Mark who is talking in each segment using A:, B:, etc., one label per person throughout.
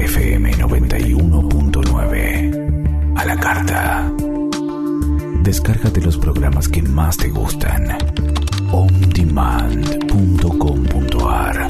A: FM 91.9. A la carta. Descárgate los programas que más te gustan. ondemand.com.ar.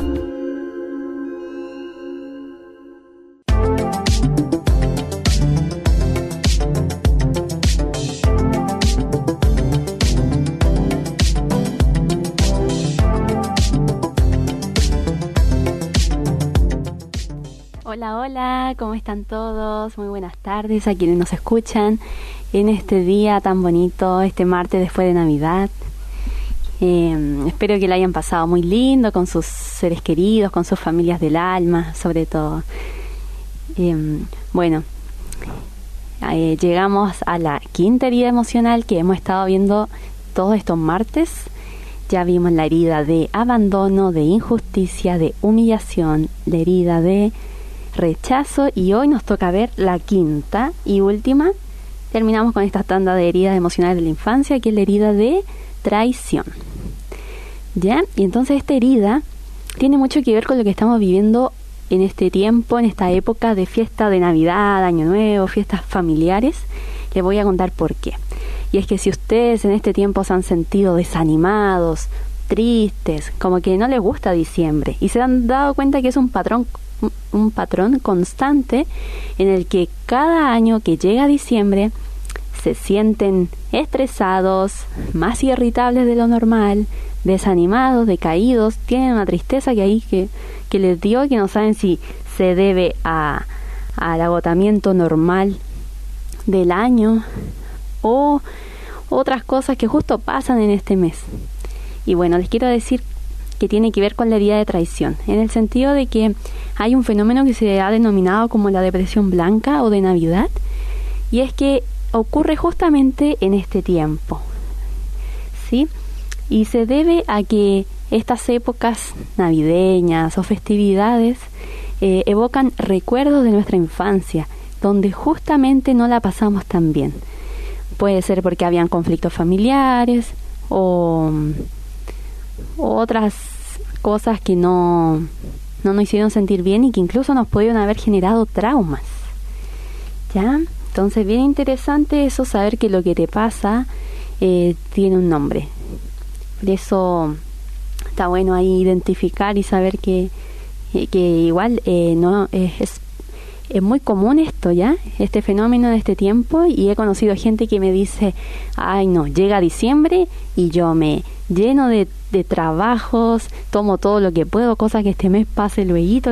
B: Hola, hola, ¿cómo están todos? Muy buenas tardes a quienes nos escuchan en este día tan bonito, este martes después de Navidad. Espero que lo hayan pasado muy lindo con sus seres queridos, con sus familias del alma, sobre todo. Llegamos a la quinta herida emocional que hemos estado viendo todos estos martes. Ya vimos la herida de abandono, de injusticia, de humillación, la herida de rechazo, y hoy nos toca ver la quinta y última. Terminamos con esta tanda de heridas emocionales de la infancia, que es la herida de traición. ¿Ya? Y entonces esta herida tiene mucho que ver con lo que estamos viviendo en este tiempo, en esta época de fiesta de Navidad, Año Nuevo, fiestas familiares. Les voy a contar por qué. Y es que si ustedes en este tiempo se han sentido desanimados, tristes, como que no les gusta diciembre, y se han dado cuenta que es un patrón constante en el que cada año que llega diciembre se sienten estresados, más irritables de lo normal, desanimados, decaídos, tienen una tristeza que les dio y que no saben si se debe al agotamiento normal del año o otras cosas que justo pasan en este mes. Y bueno, les quiero decir que tiene que ver con la herida de traición, en el sentido de que hay un fenómeno que se ha denominado como la depresión blanca o de Navidad, y es que ocurre justamente en este tiempo, ¿sí? Y se debe a que estas épocas navideñas o festividades evocan recuerdos de nuestra infancia, donde justamente no la pasamos tan bien. Puede ser porque habían conflictos familiares o otras cosas que no nos hicieron sentir bien y que incluso nos pudieron haber generado traumas. ¿Ya? Entonces, bien interesante eso, saber que lo que te pasa tiene un nombre. Por eso está bueno ahí identificar y saber que igual no es muy común esto, ¿ya? Este fenómeno de este tiempo, y he conocido gente que me dice, ay no, llega diciembre y yo me lleno de trabajos, tomo todo lo que puedo, cosa que este mes pase lueguito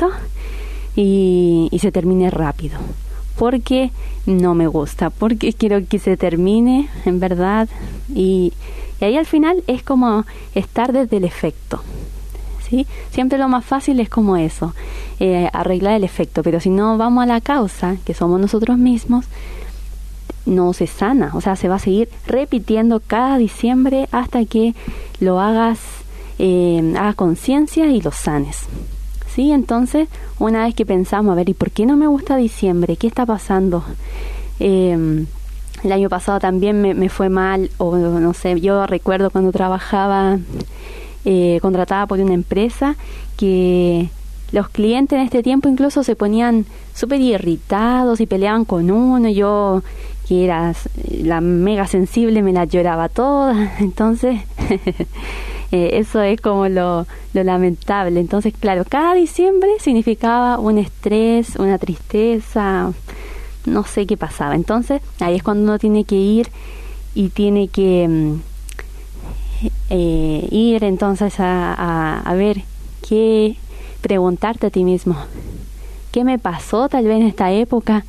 B: y se termine rápido, porque no me gusta, porque quiero que se termine, en verdad, y ahí al final es como estar desde el efecto, ¿sí? Siempre lo más fácil es como eso, arreglar el efecto, pero si no vamos a la causa, que somos nosotros mismos, no se sana, o sea, se va a seguir repitiendo cada diciembre hasta que lo hagas conciencia y lo sanes, ¿sí? Entonces, una vez que pensamos, a ver, ¿y por qué no me gusta diciembre? ¿Qué está pasando? El año pasado también me fue mal, o no sé, yo recuerdo cuando trabajaba contratada por una empresa, que los clientes en este tiempo incluso se ponían súper irritados y peleaban con uno. Yo, que era la mega sensible, me la lloraba toda. Entonces eso es como lo lamentable. Entonces, claro, cada diciembre significaba un estrés, una tristeza, no sé qué pasaba. Entonces ahí es cuando uno tiene que ir y tiene que ir entonces a ver qué, preguntarte a ti mismo, ¿qué me pasó tal vez en esta época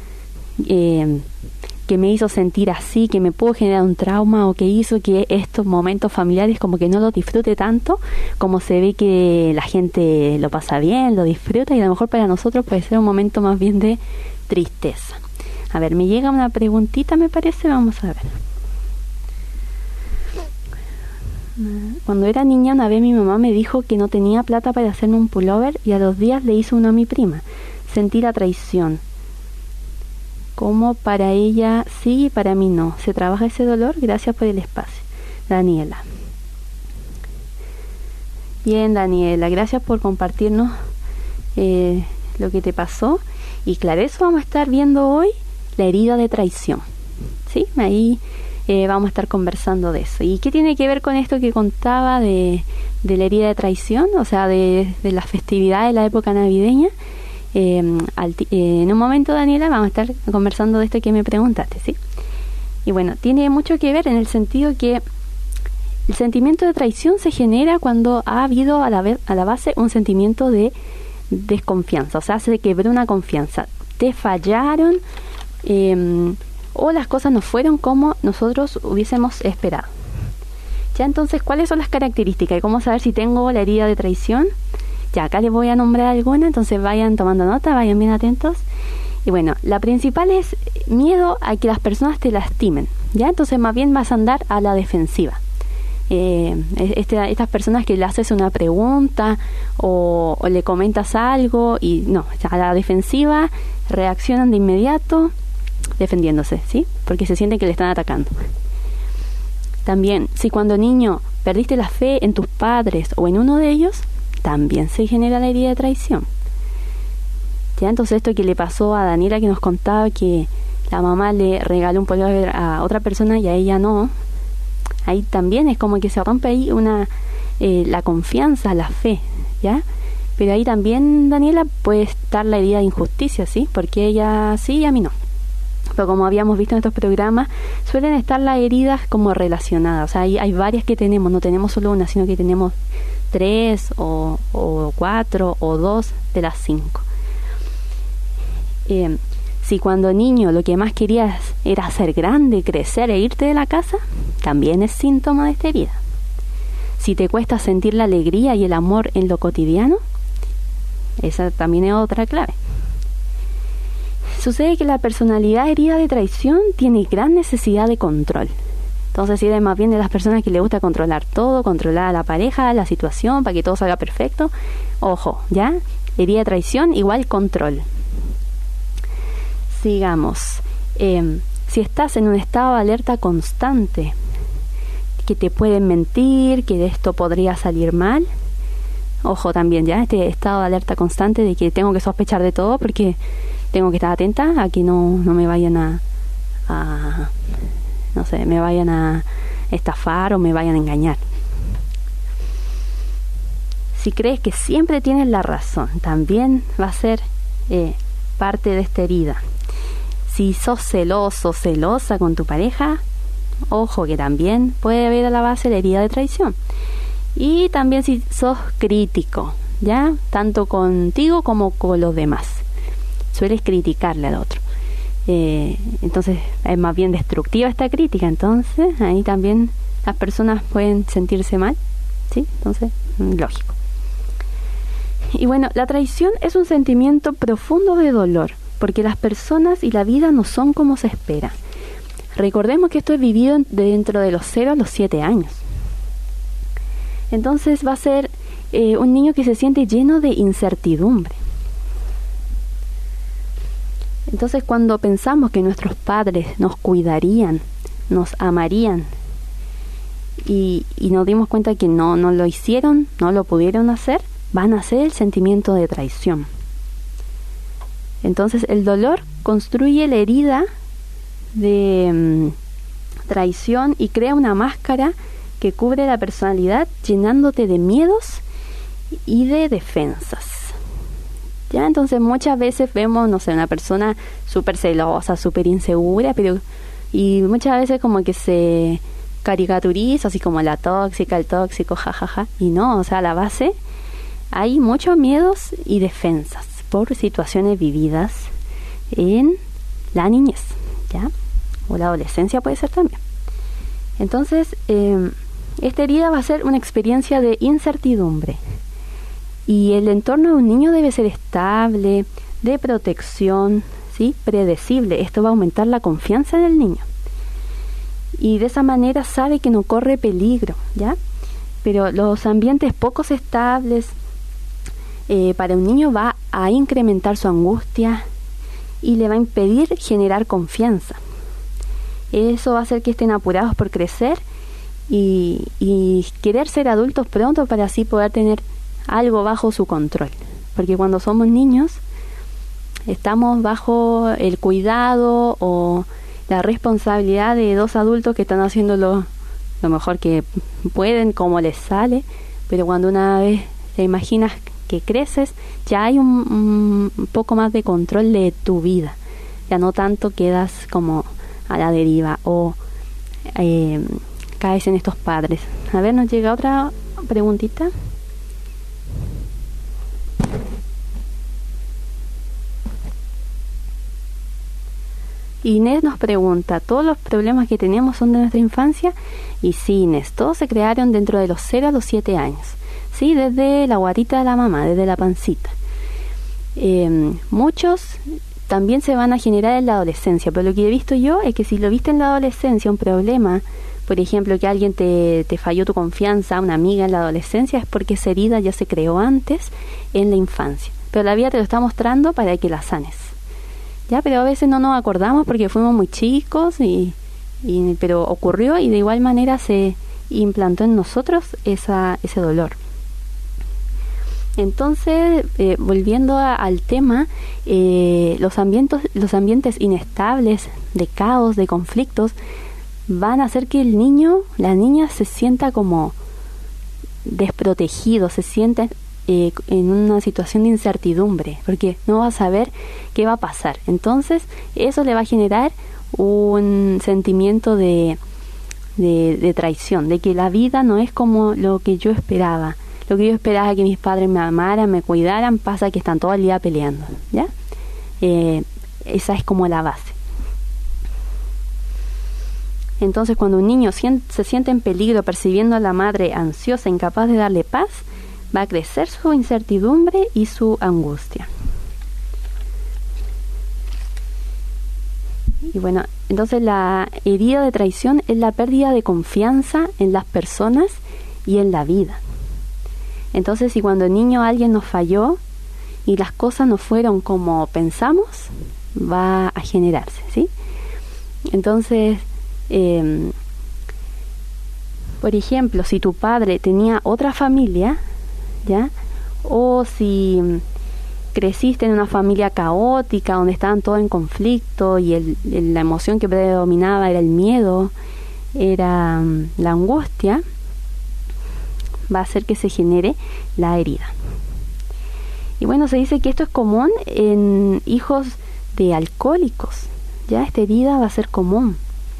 B: que me hizo sentir así, que me pudo generar un trauma, o que hizo que estos momentos familiares como que no los disfrute tanto como se ve que la gente lo pasa bien, lo disfruta, y a lo mejor para nosotros puede ser un momento más bien de tristeza? A ver, me llega una preguntita, me parece, vamos a ver. Cuando era niña, una vez mi mamá me dijo que no tenía plata para hacerme un pullover, y a los días le hizo uno a mi prima. Sentí la traición. Como para ella sí y para mí no. ¿Se trabaja ese dolor? Gracias por el espacio. Daniela. Bien, Daniela, gracias por compartirnos lo que te pasó. Y claro, eso vamos a estar viendo hoy, la herida de traición. ¿Sí? Ahí vamos a estar conversando de eso. ¿Y qué tiene que ver con esto que contaba de la herida de traición? O sea, de las festividades de la época navideña. En un momento, Daniela, vamos a estar conversando de esto que me preguntaste, ¿sí? Y bueno, tiene mucho que ver en el sentido que el sentimiento de traición se genera cuando ha habido a la base un sentimiento de desconfianza. O sea, se quebró una confianza. Te fallaron, o las cosas no fueron como nosotros hubiésemos esperado. Ya, entonces, ¿cuáles son las características? ¿Y cómo saber si tengo la herida de traición? Ya, acá les voy a nombrar alguna, entonces vayan tomando nota, vayan bien atentos. Y bueno, la principal es miedo a que las personas te lastimen. Ya, entonces más bien vas a andar a la defensiva. Estas personas que le haces una pregunta o le comentas algo y no, a la defensiva, reaccionan de inmediato defendiéndose, ¿sí? Porque se sienten que le están atacando. También, si cuando niño perdiste la fe en tus padres o en uno de ellos, también se genera la herida de traición. Ya, entonces esto que le pasó a Daniela, que nos contaba que la mamá le regaló un pullover a otra persona y a ella no, ahí también es como que se rompe ahí la confianza, la fe, ¿ya? Pero ahí también, Daniela, puede estar la herida de injusticia, ¿sí? Porque ella sí y a mí no. Pero como habíamos visto en estos programas, suelen estar las heridas como relacionadas. O sea, hay varias que tenemos, no tenemos solo una, sino que tenemos 3 o 4 o 2 de las 5. Si cuando niño lo que más querías era ser grande, crecer e irte de la casa, también es síntoma de esta herida. Si te cuesta sentir la alegría y el amor en lo cotidiano, esa también es otra clave. Sucede que la personalidad herida de traición tiene gran necesidad de control. Entonces, si eres más bien de las personas que le gusta controlar todo, controlar a la pareja, la situación, para que todo salga perfecto, ojo, ¿ya? Herida de traición igual control. Sigamos. Si estás en un estado de alerta constante, que te pueden mentir, que de esto podría salir mal, ojo también, ¿ya? Este estado de alerta constante de que tengo que sospechar de todo porque tengo que estar atenta a que no me vayan a no sé, me vayan a estafar o me vayan a engañar. Si crees que siempre tienes la razón, también va a ser parte de esta herida. Si sos celoso, celosa con tu pareja, ojo que también puede haber a la base la herida de traición. Y también si sos crítico, ¿ya? Tanto contigo como con los demás. Sueles criticarle al otro. Entonces es más bien destructiva esta crítica. Entonces ahí también las personas pueden sentirse mal, ¿sí? Entonces, lógico. Y bueno, la traición es un sentimiento profundo de dolor, porque las personas y la vida no son como se espera. Recordemos que esto es vivido dentro de los 0 a los 7 años. Entonces va a ser un niño que se siente lleno de incertidumbre. Entonces, cuando pensamos que nuestros padres nos cuidarían, nos amarían, y nos dimos cuenta que no lo hicieron, no lo pudieron hacer, va a nacer el sentimiento de traición. Entonces, el dolor construye la herida de traición y crea una máscara que cubre la personalidad, llenándote de miedos y de defensas. ¿Ya? Entonces muchas veces vemos, no sé, una persona súper celosa, súper insegura, y muchas veces como que se caricaturiza, así como la tóxica, el tóxico, jajaja, y no, o sea, a la base hay muchos miedos y defensas por situaciones vividas en la niñez, ¿ya? O la adolescencia puede ser también. Entonces, esta herida va a ser una experiencia de incertidumbre. Y el entorno de un niño debe ser estable, de protección, ¿sí? Predecible. Esto va a aumentar la confianza en el niño. Y de esa manera sabe que no corre peligro, ¿ya? Pero los ambientes poco estables para un niño va a incrementar su angustia y le va a impedir generar confianza. Eso va a hacer que estén apurados por crecer y querer ser adultos pronto para así poder tener algo bajo su control, porque cuando somos niños estamos bajo el cuidado o la responsabilidad de dos adultos que están haciendo lo mejor que pueden, como les sale, pero cuando una vez te imaginas que creces, ya hay un poco más de control de tu vida, ya no tanto quedas como a la deriva o caes en estos padres. A ver, nos llega otra preguntita. Inés nos pregunta, ¿todos los problemas que tenemos son de nuestra infancia? Y sí, Inés, todos se crearon dentro de los 0 a los 7 años. Sí, desde la guatita de la mamá, desde la pancita. Muchos también se van a generar en la adolescencia, pero lo que he visto yo es que si lo viste en la adolescencia, un problema, por ejemplo, que alguien te falló tu confianza, una amiga en la adolescencia, es porque esa herida ya se creó antes en la infancia. Pero la vida te lo está mostrando para que la sanes. Ya, pero a veces no nos acordamos porque fuimos muy chicos, pero ocurrió y de igual manera se implantó en nosotros ese dolor. Entonces, volviendo al tema, los ambientes inestables, de caos, de conflictos, van a hacer que el niño, la niña se sienta como desprotegido, se sienta en una situación de incertidumbre, porque no va a saber qué va a pasar. Entonces, eso le va a generar un sentimiento de traición, de que la vida no es como lo que yo esperaba. Lo que yo esperaba, que mis padres me amaran, me cuidaran, pasa que están todo el día peleando, ¿ya? Esa es como la base. Entonces, cuando un niño se siente en peligro percibiendo a la madre ansiosa, incapaz de darle paz, va a crecer su incertidumbre y su angustia. Y bueno, entonces la herida de traición es la pérdida de confianza en las personas y en la vida. Entonces, si cuando niño alguien nos falló y las cosas no fueron como pensamos, va a generarse, ¿sí? Entonces, por ejemplo, si tu padre tenía otra familia, ¿ya? O si creciste en una familia caótica donde estaban todos en conflicto y la emoción que predominaba era el miedo, era la angustia, va a hacer que se genere la herida. Y bueno, se dice que esto es común en hijos de alcohólicos, ya esta herida va a ser común,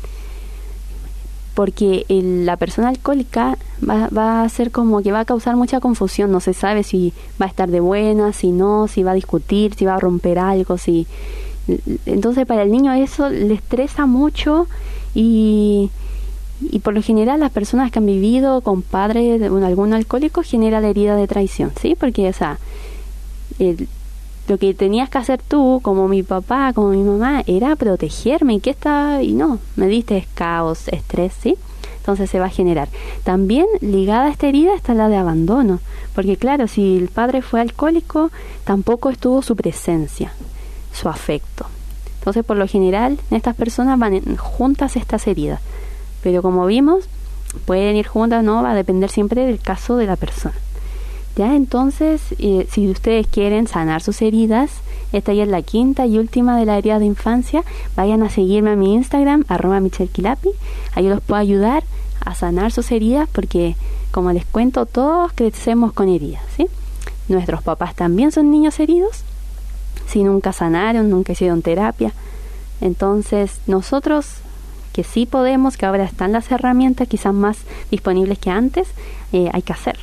B: porque la persona alcohólica va a ser como que va a causar mucha confusión, no se sabe si va a estar de buena, si no, si va a discutir, si va a romper algo, entonces para el niño eso le estresa mucho y por lo general las personas que han vivido con padres de algún alcohólico genera la herida de traición, ¿sí? Porque, o sea, lo que tenías que hacer tú, como mi papá, como mi mamá, era protegerme, y no, me diste caos, estrés, ¿sí? Entonces se va a generar. También ligada a esta herida está la de abandono, porque claro, si el padre fue alcohólico, tampoco estuvo su presencia, su afecto. Entonces, por lo general, en estas personas van juntas estas heridas. Pero como vimos, pueden ir juntas, no, va a depender siempre del caso de la persona. Ya, entonces, si ustedes quieren sanar sus heridas, esta ya es la quinta y última de la herida de infancia, vayan a seguirme a mi Instagram, @michellequilapi, ahí los puedo ayudar a sanar sus heridas, porque, como les cuento, todos crecemos con heridas, ¿sí? Nuestros papás también son niños heridos, si nunca sanaron, nunca hicieron terapia. Entonces, nosotros que sí podemos, que ahora están las herramientas quizás más disponibles que antes, hay que hacerlo.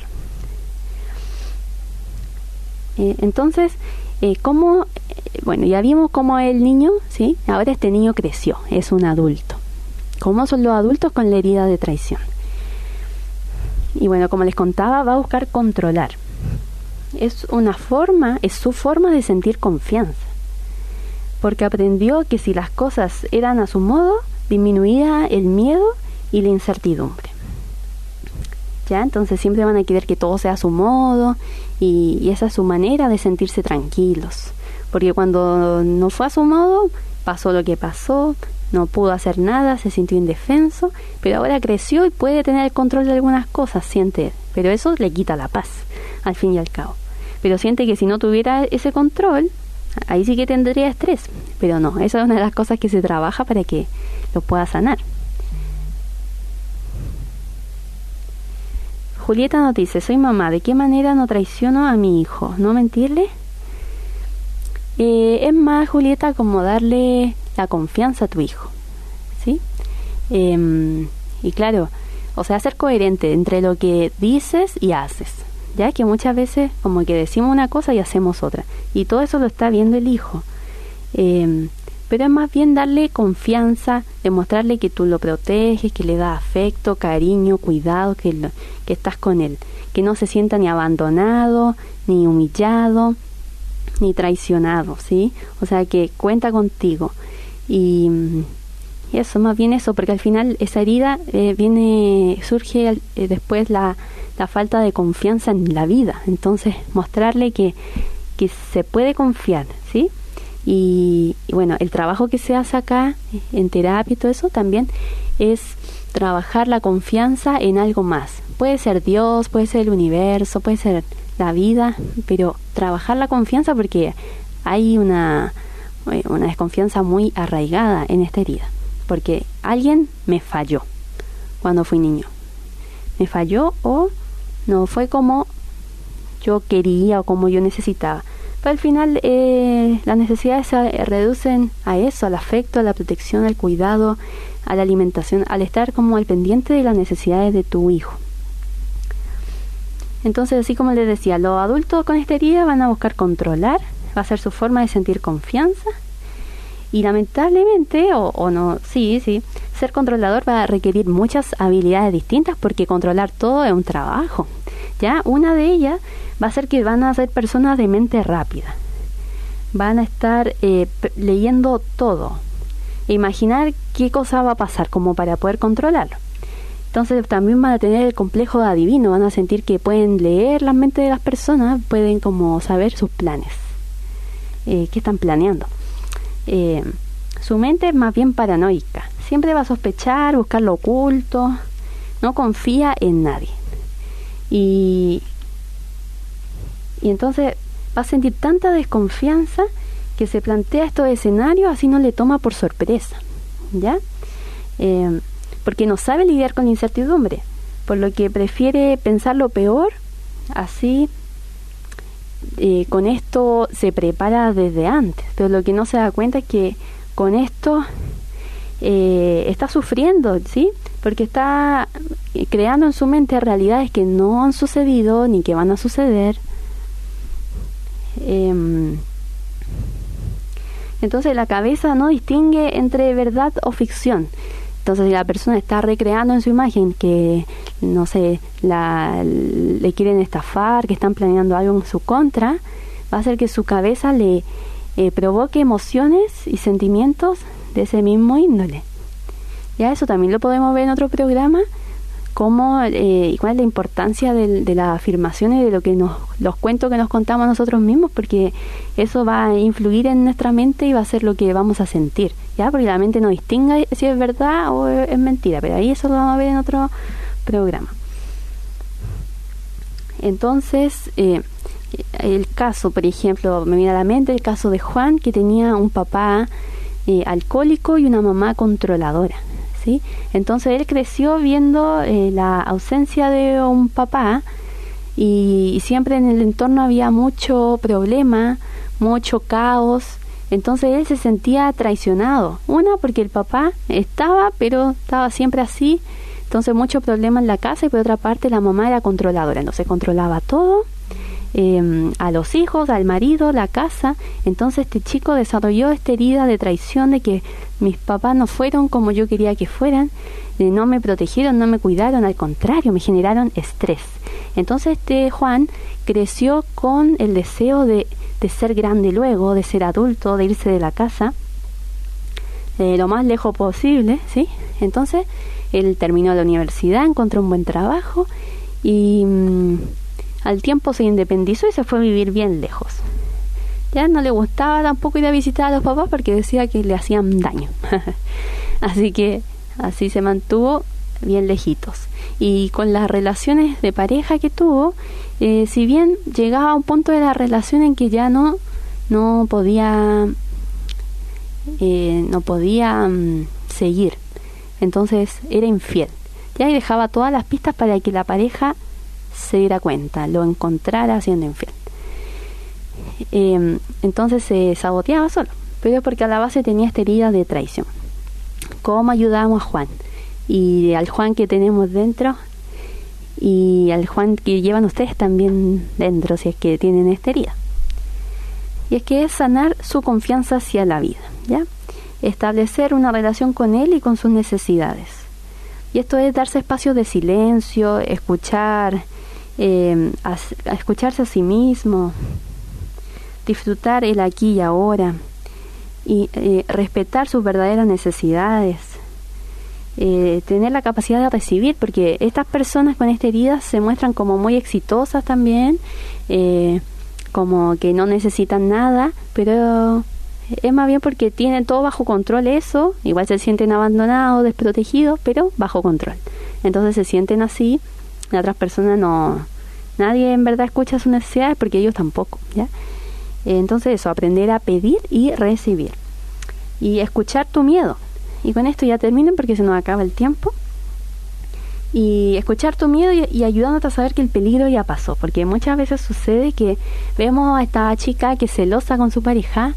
B: Entonces, bueno, ya vimos cómo el niño, ¿sí? Ahora este niño creció, es un adulto. ¿Cómo son los adultos con la herida de traición? Y bueno, como les contaba, va a buscar controlar. Es su forma de sentir confianza, porque aprendió que si las cosas eran a su modo, disminuía el miedo y la incertidumbre. ¿Ya? Entonces siempre van a querer que todo sea a su modo y esa es su manera de sentirse tranquilos, porque cuando no fue a su modo, pasó lo que pasó, no pudo hacer nada, se sintió indefenso, pero ahora creció y puede tener el control de algunas cosas, siente, pero eso le quita la paz, al fin y al cabo. Pero siente que si no tuviera ese control, ahí sí que tendría estrés, pero no, esa es una de las cosas que se trabaja para que lo pueda sanar. Julieta nos dice, soy mamá, ¿de qué manera no traiciono a mi hijo? ¿No mentirle? Es más, Julieta, como darle la confianza a tu hijo, ¿sí? Y claro, o sea, ser coherente entre lo que dices y haces, ya que muchas veces como que decimos una cosa y hacemos otra, y todo eso lo está viendo el hijo. Pero es más bien darle confianza, demostrarle que tú lo proteges, que le das afecto, cariño, cuidado, que estás con él, que no se sienta ni abandonado, ni humillado, ni traicionado, ¿sí? O sea, que cuenta contigo. Y eso, más bien eso, porque al final esa herida surge después la falta de confianza en la vida. Entonces, mostrarle que se puede confiar, ¿sí? Y bueno, el trabajo que se hace acá en terapia y todo eso también es trabajar la confianza en algo más. Puede ser Dios, puede ser el universo, puede ser la vida, pero trabajar la confianza porque hay una desconfianza muy arraigada en esta herida. Porque alguien me falló cuando fui niño. Me falló o no fue como yo quería o como yo necesitaba. Pero al final las necesidades se reducen a eso, al afecto, a la protección, al cuidado, a la alimentación, al estar como al pendiente de las necesidades de tu hijo. Entonces, así como les decía, los adultos con esta herida van a buscar controlar, va a ser su forma de sentir confianza. Y lamentablemente, o no, sí, ser controlador va a requerir muchas habilidades distintas porque controlar todo es un trabajo. Ya, una de ellas va a ser que van a ser personas de mente rápida. Van a estar leyendo todo. E imaginar qué cosa va a pasar como para poder controlarlo. Entonces también van a tener el complejo de adivino. Van a sentir que pueden leer las mentes de las personas, pueden como saber sus planes. ¿Qué están planeando? Su mente es más bien paranoica. Siempre va a sospechar, buscar lo oculto. No confía en nadie. Y entonces va a sentir tanta desconfianza que se plantea estos escenarios así no le toma por sorpresa, ¿ya? Porque no sabe lidiar con la incertidumbre, por lo que prefiere pensar lo peor, así con esto se prepara desde antes, pero lo que no se da cuenta es que con esto está sufriendo, ¿sí? Porque está creando en su mente realidades que no han sucedido ni que van a suceder. Entonces la cabeza no distingue entre verdad o ficción. Entonces si la persona está recreando en su imagen que, no sé, le quieren estafar, que están planeando algo en su contra, va a hacer que su cabeza le provoque emociones y sentimientos de ese mismo índole. Ya eso también lo podemos ver en otro programa, cómo y cuál es la importancia de las afirmaciones y de lo que los cuentos que nos contamos nosotros mismos, porque eso va a influir en nuestra mente y va a ser lo que vamos a sentir, ya, porque la mente no distingue si es verdad o es mentira, pero ahí eso lo vamos a ver en otro programa. Entonces el caso, por ejemplo, me viene a la mente el caso de Juan, que tenía un papá alcohólico y una mamá controladora, ¿sí? Entonces él creció viendo la ausencia de un papá y siempre en el entorno había mucho problema, mucho caos. Entonces él se sentía traicionado, porque el papá estaba, pero estaba siempre así, entonces mucho problema en la casa, y por otra parte la mamá era controladora, entonces controlaba todo, a los hijos, al marido, la casa. Entonces este chico desarrolló esta herida de traición, de que mis papás no fueron como yo quería que fueran, no me protegieron, no me cuidaron, al contrario, me generaron estrés. Entonces Juan creció con el deseo de ser grande luego, de ser adulto, de irse de la casa lo más lejos posible, ¿sí? Entonces él terminó la universidad, encontró un buen trabajo y al tiempo se independizó y se fue a vivir bien lejos. Ya no le gustaba tampoco ir a visitar a los papás porque decía que le hacían daño. Así que así se mantuvo bien lejitos. Y con las relaciones de pareja que tuvo, si bien llegaba a un punto de la relación en que ya no no podía seguir. Entonces era infiel. Ya, y dejaba todas las pistas para que la pareja se diera cuenta, lo encontrara siendo infiel. Entonces se saboteaba solo, pero porque a la base tenía esta herida de traición. ¿Cómo ayudamos a Juan? Y al Juan que tenemos dentro, y al Juan que llevan ustedes también dentro, si es que tienen esta herida. Y es que es sanar su confianza hacia la vida, ¿ya? Establecer una relación con él y con sus necesidades. Y esto es darse espacios de silencio, escuchar, escucharse a sí mismo, disfrutar el aquí y ahora, y respetar sus verdaderas necesidades, tener la capacidad de recibir, porque estas personas con esta herida se muestran como muy exitosas también, como que no necesitan nada, pero es más bien porque tienen todo bajo control. Eso, igual se sienten abandonados, desprotegidos, pero bajo control. Entonces se sienten así, las otras personas no, nadie en verdad escucha sus necesidades porque ellos tampoco, ¿ya? Entonces eso, aprender a pedir y recibir. Y escuchar tu miedo. Y con esto ya termino porque se nos acaba el tiempo. Y escuchar tu miedo y ayudándote a saber que el peligro ya pasó. Porque muchas veces sucede que vemos a esta chica que es celosa con su pareja,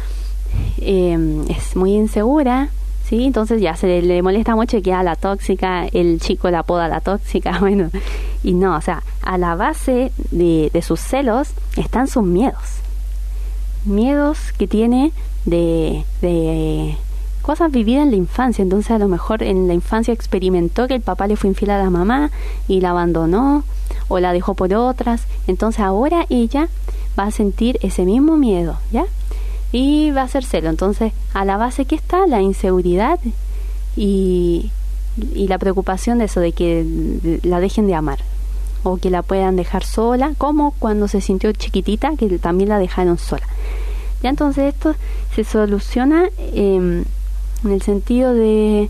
B: es muy insegura, ¿sí? Entonces ya se le molesta mucho y queda la tóxica, el chico la apoda la tóxica, bueno. Y no, o sea, a la base de sus celos están sus miedos. Miedos que tiene de cosas vividas en la infancia. Entonces a lo mejor en la infancia experimentó que el papá le fue infiel a la mamá y la abandonó o la dejó por otras. Entonces ahora ella va a sentir ese mismo miedo, ¿ya? Y va a ser celo. Entonces a la base que está la inseguridad y la preocupación de eso, de que la dejen de amar o que la puedan dejar sola, como cuando se sintió chiquitita que también la dejaron sola. Ya, entonces esto se soluciona en el sentido de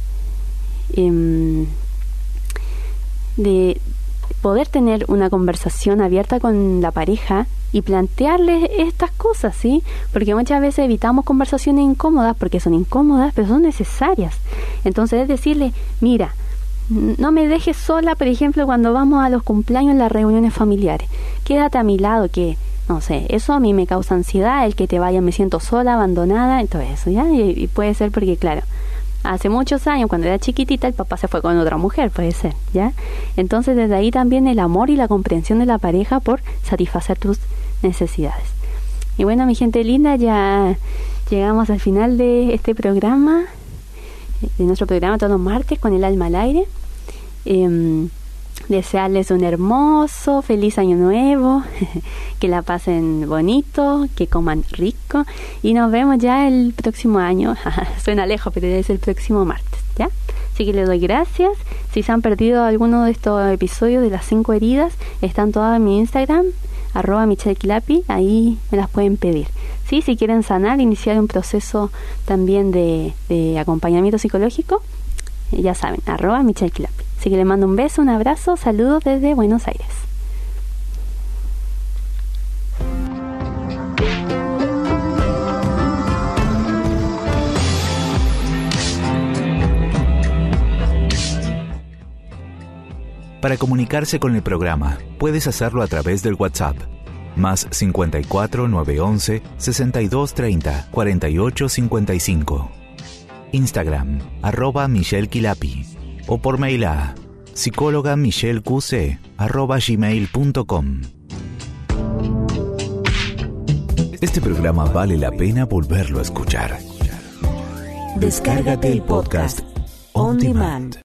B: poder tener una conversación abierta con la pareja y plantearles estas cosas, ¿sí? Porque muchas veces evitamos conversaciones incómodas porque son incómodas, pero son necesarias. Entonces es decirle, mira, no me dejes sola, por ejemplo, cuando vamos a los cumpleaños, las reuniones familiares. Quédate a mi lado, que no sé, eso a mí me causa ansiedad, el que te vaya, me siento sola, abandonada, y todo eso, ¿ya? Y puede ser porque, claro, hace muchos años, cuando era chiquitita, el papá se fue con otra mujer, puede ser, ¿ya? Entonces, desde ahí también el amor y la comprensión de la pareja por satisfacer tus necesidades. Y bueno, mi gente linda, ya llegamos al final de este programa, de nuestro programa todos los martes con el alma al aire. Desearles un hermoso, feliz año nuevo, que la pasen bonito, que coman rico y nos vemos ya el próximo año. Suena lejos, pero es el próximo martes, ¿ya? Así que les doy gracias. Si se han perdido alguno de estos episodios de las 5 heridas, están todas en mi Instagram, @michellequilapi, ahí me las pueden pedir. Sí, si quieren sanar, iniciar un proceso también de acompañamiento psicológico, ya saben, @michellequilapi. Así que les mando un beso, un abrazo, saludos desde Buenos Aires.
A: Para comunicarse con el programa, puedes hacerlo a través del WhatsApp, más 54 911 62 30 48 55. Instagram, @michellequilapi. O por mail a psicólogamichelleqc@gmail.com. Este programa vale la pena volverlo a escuchar. Descárgate el podcast On Demand.